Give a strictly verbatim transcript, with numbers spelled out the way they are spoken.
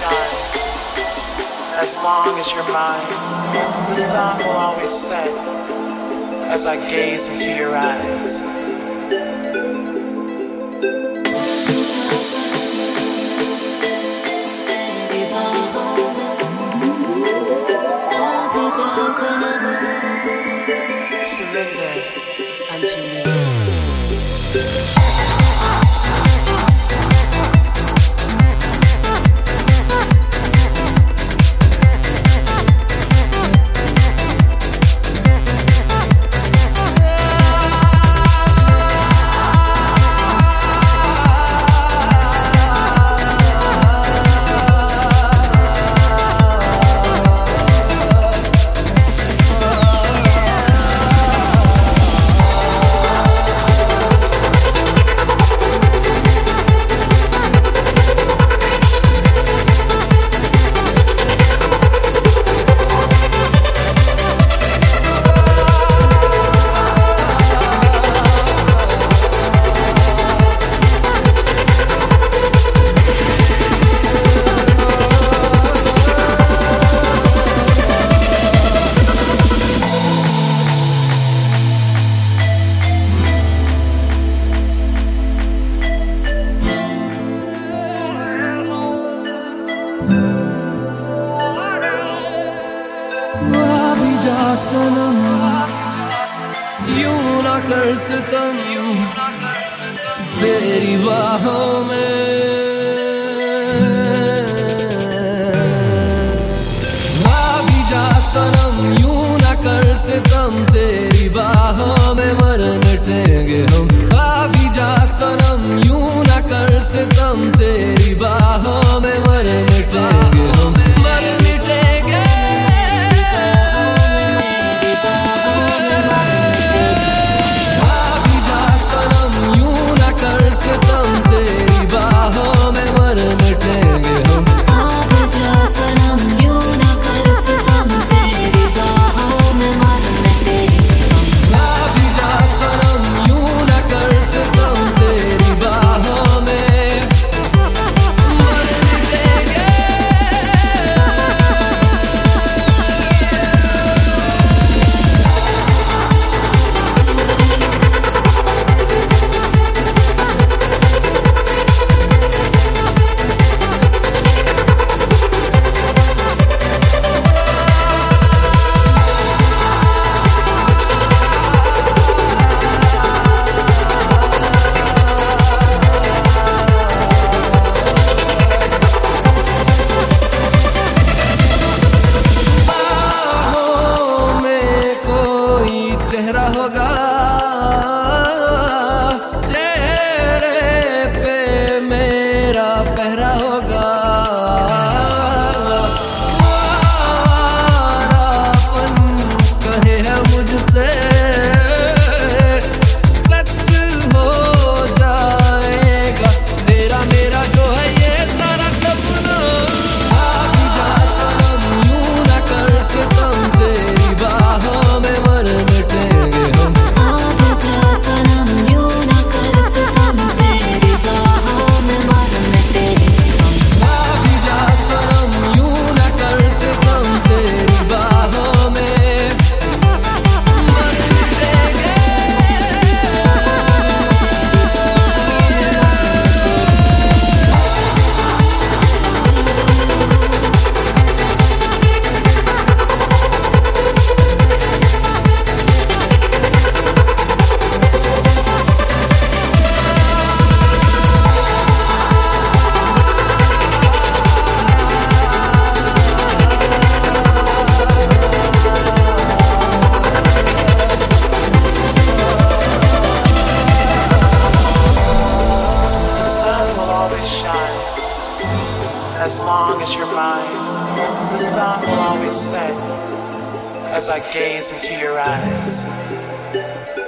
shine. As long as you're mine, the sun will always set as I gaze into your eyes. Surrender unto me. सनम यूं ना कर सितम तेरी बाहों में आ भी जा सनम यूं ना कर सितम तेरी बाहों में मर मिटेंगे हम आ भी जा सनम यूं ना कर सितम तेरी बाहों में मर मिटेंगे हम मर मिटेंगे सितम तेरी बाहों में मर मिटेंगे हम आ भी जा सनम यूं ना कर सितम तेरी बाहों में मर मिटेंगे हम आ भी जा सनम यूं ना कर सितम तेरी बाहों में मर मिटेंगे चेहरा होगा चेहरे पे मेरा पहरा होगा अपन कहे है मुझसे सच हो जाएगा तेरा मेरा जो है ये सारा सपना आ भी जा सनम यूं ना कर सितम तेरी बाहों में मर मिटेंगे हम आ भी जा सनम यूं ना कर सितम तेरी बाहों में मर मिटेंगे हम आ भी जा सनम यूं ना कर सितम तेरी बाहों में मर मिटेंगे As long as you're mine, the sun will always set as I gaze into your eyes.